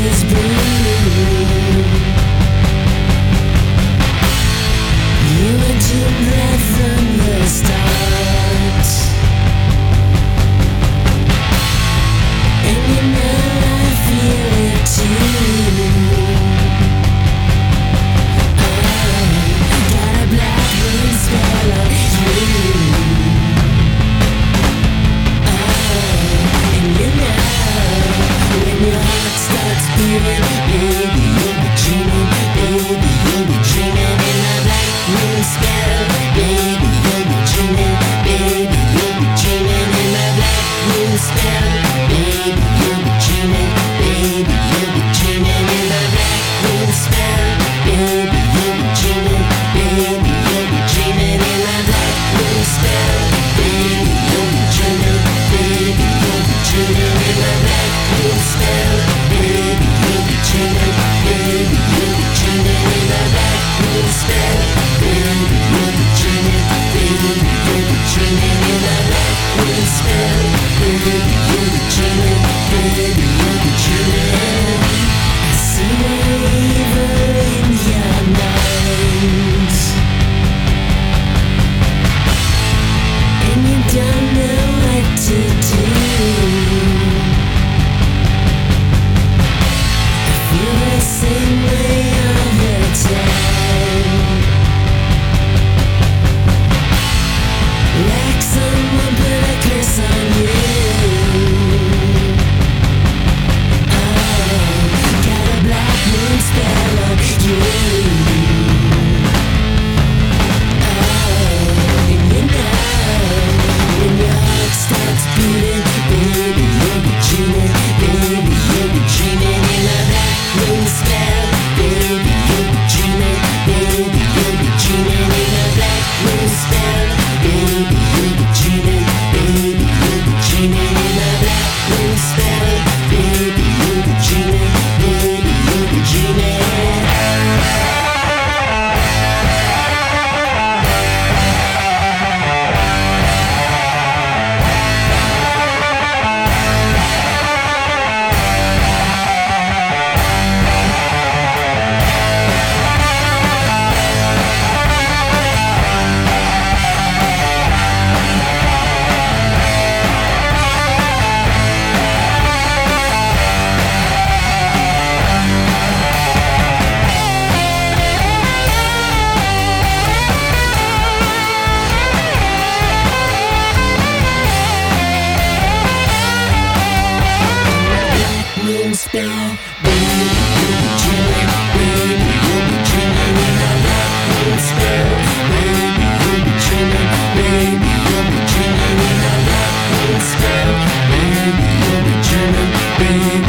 is blue. You were too bright from the start, and you know I feel it too. I got a black moon spell on you. And you know when your heart starts beating, baby, you'll be dreaming, baby, you'll be dreaming in my black moon spell. Baby, you'll be dreaming, baby, you'll be dreaming in my black moon spell. Baby, you'll be dreaming, baby, you'll be dreaming in my black moon spell. Baby, you'll be dreaming, baby, you'll be dreaming in my black moon spell. Baby, you'll be dreaming, baby, you'll be dreaming in my black moon spell. Baby, you'll be dreaming, baby, you'll be dreaming in my black moon spell. Baby, you'll be dreaming, baby, you'll be dreaming in my black moon spell. Baby, you'll be dreaming, baby, you'll be dreaming. I see the evil in your mind, and you don't know what to do. I feel the same way all the time, like someone put a curse on you. Got a black moon spell on you. And you know when your heart starts beating, baby, you'll be dreaming, baby, you'll be dreaming in a black moon spell. Baby, you'll be dreaming, baby, you'll be dreaming in a black moon spell. Baby, you'll be dreaming, baby, you'll be dreaming in a black moon spell. Baby, you'll be dreaming, baby, you'll be dreaming. Spell. Baby, you'll be dreaming, baby, you'll be dreaming in a black moon spell. Baby, you'll be dreaming, baby, you'll be dreaming in a black moon spell. Baby, you'll be dreaming, baby.